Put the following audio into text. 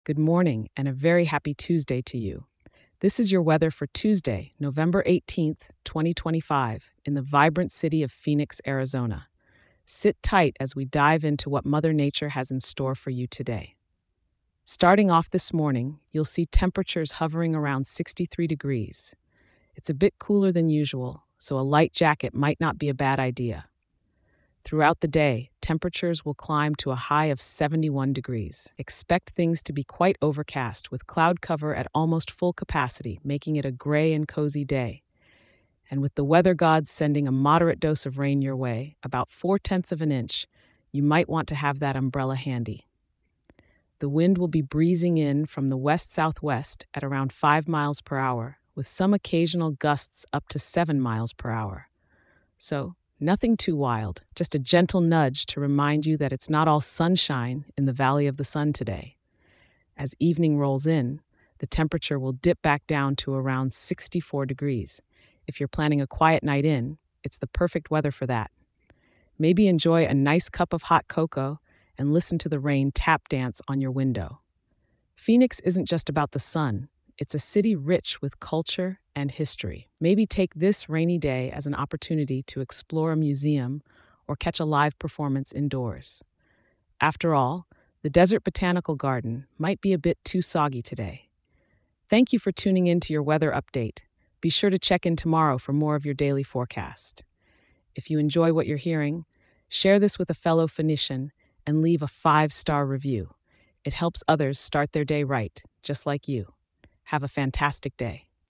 Good morning and a very happy Tuesday to you. This is your weather for Tuesday, November 18th, 2025, in the vibrant city of Phoenix, Arizona. Sit tight as we dive into what Mother Nature has in store for you today. Starting off this morning, you'll see temperatures hovering around 63 degrees. It's a bit cooler than usual, so a light jacket might not be a bad idea. Throughout the day, temperatures will climb to a high of 71 degrees. Expect things to be quite overcast with cloud cover at almost full capacity, making it a gray and cozy day. And with the weather gods sending a moderate dose of rain your way, about 4/10 of an inch, you might want to have that umbrella handy. The wind will be breezing in from the west southwest at around 5 miles per hour, with some occasional gusts up to 7 miles per hour. So, nothing too wild, just a gentle nudge to remind you that it's not all sunshine in the Valley of the Sun today. As evening rolls in, the temperature will dip back down to around 64 degrees. If you're planning a quiet night in, it's the perfect weather for that. Maybe enjoy a nice cup of hot cocoa and listen to the rain tap dance on your window. Phoenix isn't just about the sun, it's a city rich with culture and history. Maybe take this rainy day as an opportunity to explore a museum or catch a live performance indoors. After all, the Desert Botanical Garden might be a bit too soggy today. Thank you for tuning in to your weather update. Be sure to check in tomorrow for more of your daily forecast. If you enjoy what you're hearing, share this with a fellow Phoenician and leave a 5-star review. It helps others start their day right, just like you. Have a fantastic day.